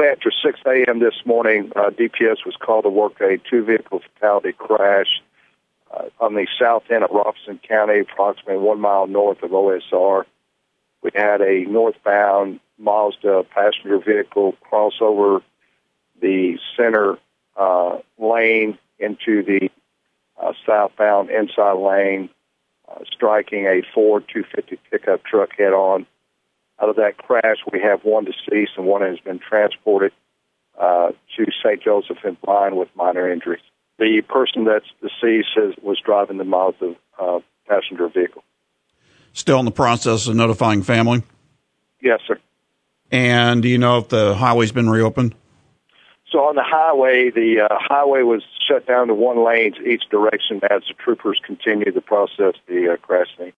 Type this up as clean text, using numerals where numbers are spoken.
shortly after 6 a.m. this morning, DPS was called to work a two-vehicle fatality crash on the south end of Robeson County, approximately 1 mile north of OSR. We had a northbound Mazda passenger vehicle cross over the center lane into the southbound inside lane, striking a Ford 250 pickup truck head-on. Out of that crash, we have one deceased and one has been transported to St. Joseph in Bryan with minor injuries. The person that's deceased was driving the Mazda passenger vehicle. Still in the process of notifying family? Yes, sir. And do you know if the highway's been reopened? So on the highway, highway was shut down to one lane each direction as the troopers continued to process the crash scene.